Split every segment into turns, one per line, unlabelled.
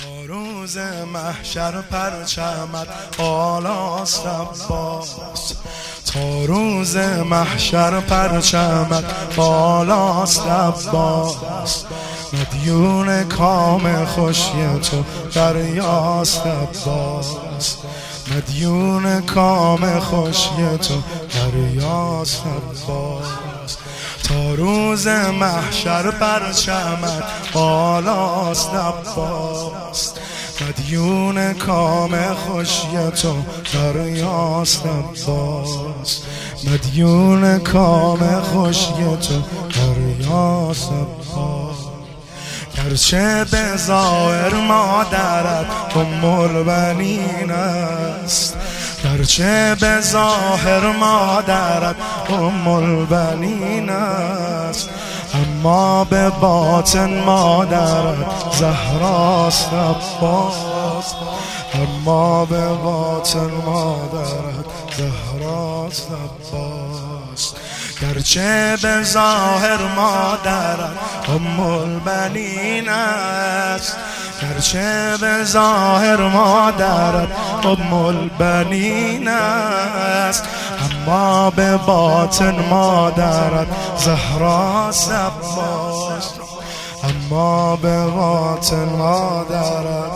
تا روز محشر پرچمت بالاست عباس، تا روز محشر پرچمت بالاست عباس. مدیون کام خوشی تو دریاست عباس، مدیون کام خوشی تو دریاست عباس. تا روز محشر پرچمت بالاست عباس، مدیون کام خوشی تو دریاست عباس، مدیون کام خوشی تو دریاست عباس. گرچه به ظاهر مادرت البنین است، گرچه به ظاهر مادرت البنین است، اما به باطن مادرت زهراست عباس، اما به باطن مادرت زهراست عباس. گرچه به ظاهر مادرت البنین است، گرچه به ظاهر مادرت البنین است، اما به باطن مادرت زهراست عباس، اما به باطن مادرت.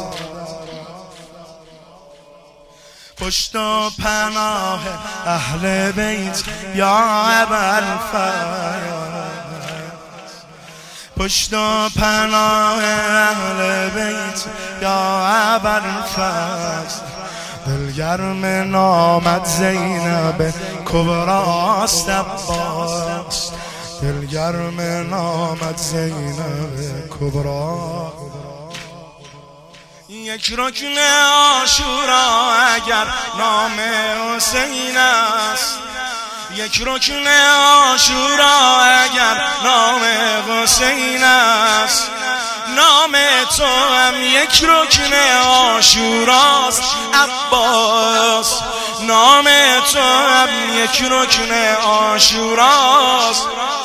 پشت و پناه اهل بیت یا ابوالفضل، پشت و پناه اهل بیت یا ابوالفضل. دلگرم نامت زینب کبراست عباس، دلگرم نامت زینب کبرا. یک رکن عاشورا اگر نام حسین است، یک رکن عاشورا اگر نام حسین است، نام تو هم یک رکن عاشوراست عباس، نام تو هم یک رکن عاشوراست.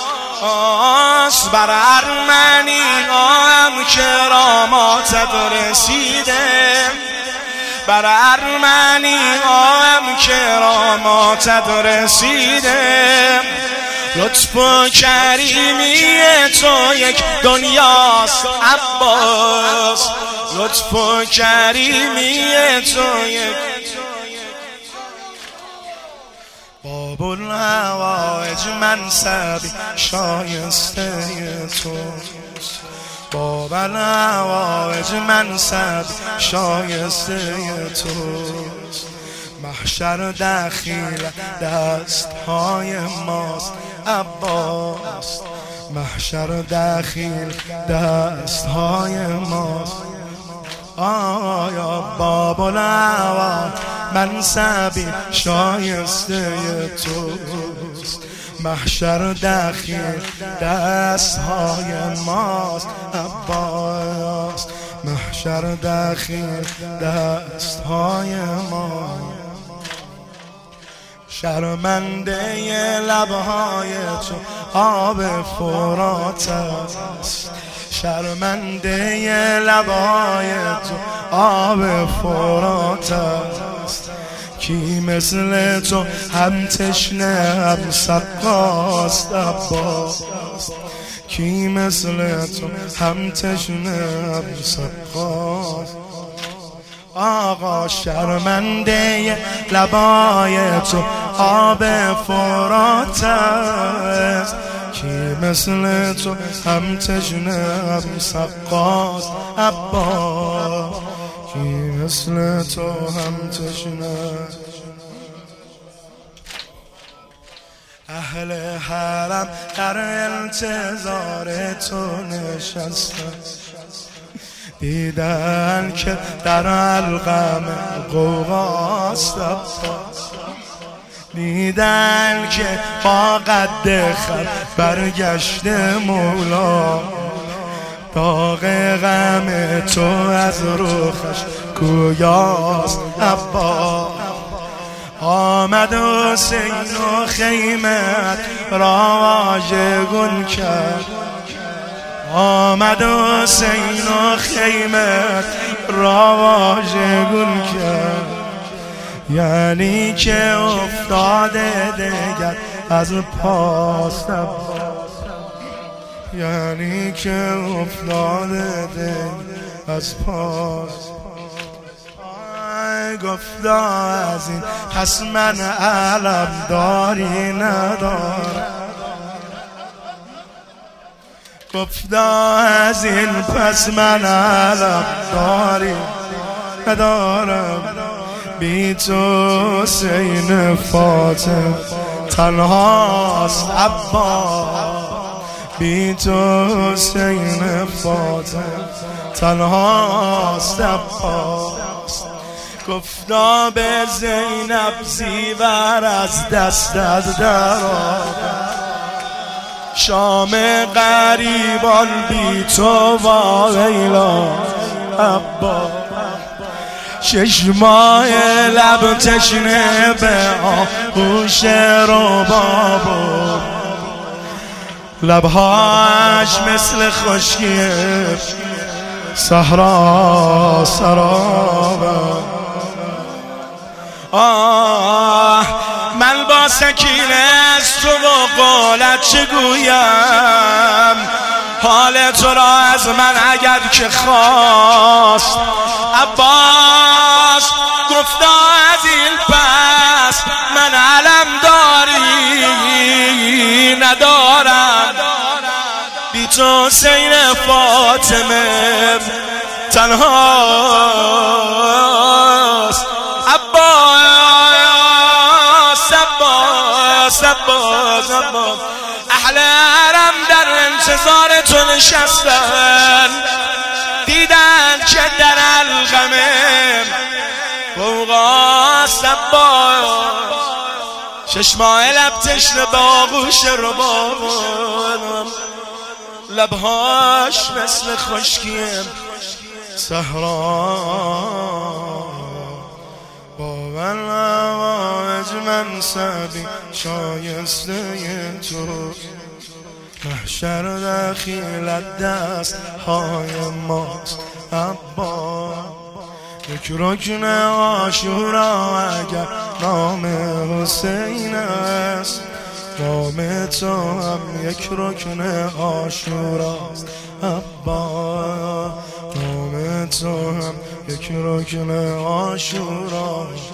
بر ارمنی هم کراماتت رسیده، بر ارمنی هم کراماتت رسیده. لطف و کریمی تو یک دنیاست عباس، لطف و کریمی تو یک. باب الهوایج منصبی شایسته توست، باب الهوایج منصبی شایسته توست. محشر دخیل دستهای ماست عباس، محشر دخیل دستهای ماست. آیا باب الهوایج منصبی شایسته توست، محشر دخیل دستهای ماست عباس، محشر دخیل دستهای ماست. شرمنده لبهای تو آب فرات است، شرمنده لبهای تو آب فرات است. کی مثل تو هم تشنه هم سقاست عباس، کی مثل تو هم تشنه هم سقاست. آقا شرمنده لبای تو آب فرات است، کی مثل تو هم تشنه هم سقاست عباس، کی مثل تو هم تشنه. اهل حرم در انتظار تو نشستن، دیدن که در علقم غوغاست عباس، دیدن که با قد خر برگشته مولا، داغ غم تو از رخش گویاست عباس. آمد حسین و خیمت را واژگون کرد، آمد حسین و خیمه را واژگون کرد، یعنی که افتاده دگر از پاس نبود، یعنی که افتاده دگر از پاس. گفتا از این پس من علم داری ندارم، گفتا از این پس من علم داری ندارم. بی تو حسین فاطمه تنهاست عباس، بی تو حسین فاطمه تنهاست عباس. گفتا به زینب زیور از دستت درآورد، شام غریبان بی تو با لیلا عباس. 6 ماه لب تشنه به آغوش رباب، لبهاش مثل خشکی صحرا سراب. من با سکینه از تو و قولت چه گویم، حال تو را از من اگر که خواست عباس. گفتا از این پس من علم داری ندارم، بی تو حسین فاطمه تنهاست عباس. اهل حرم در انتظار تو نشستن، دیدن که در القمه فوقاست عباس. 6 ماه لب تشنه به آغوش رباب، لبهاش مثل خشکی صحرا. با ولواج منصبی شایسته تو، محشر دخیلت دست های ماست عباس. یک رکن عاشورا اگر نام حسین است، نام تو هم یک رکن عاشوراست عباس. نام تو هم یک رکن عاشوراست.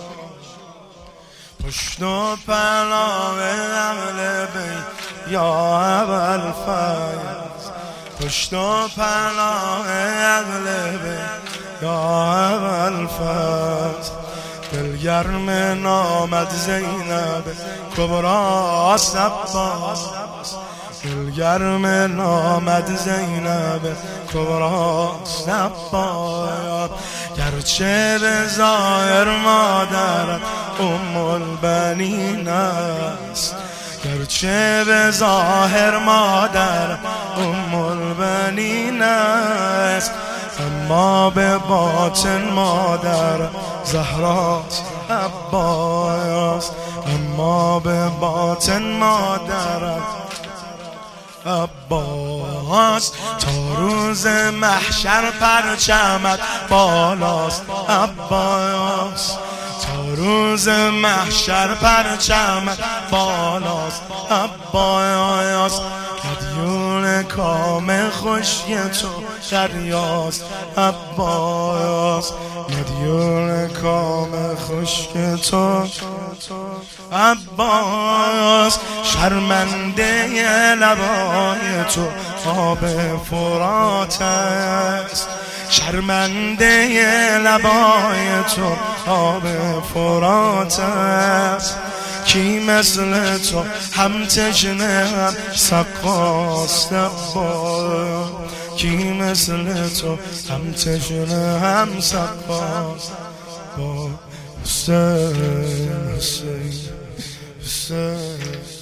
پشت و پناه اهل بیت یا ابوالفضل، پشت و پناه اهل بیت یا ابوالفضل. دلگرم نامد زینب کبراست عباس، دلگرم نامد زینب کبراست عباس. گرچه به ظاهر مادرت البنین است، گرچه به ظاهر مادر البنین است، اما به باطن مادر زهراست عباس. اما به باطن مادر عباس. تا روز محشر پرچمت بالاست عباس، تا روز محشر پرچمت بالاست عباس. مدیون کام خشکی تو دریاست عباس، مدیون کام خشکی تو عباس. شرمنده لبای تو آب فرات است، شرمنده لبای تو آب فرات است. کی مثل تو هم تشنه هم سقاست عباس، کی مثل تو هم تشنه هم سقاست. با حسین حسین حسین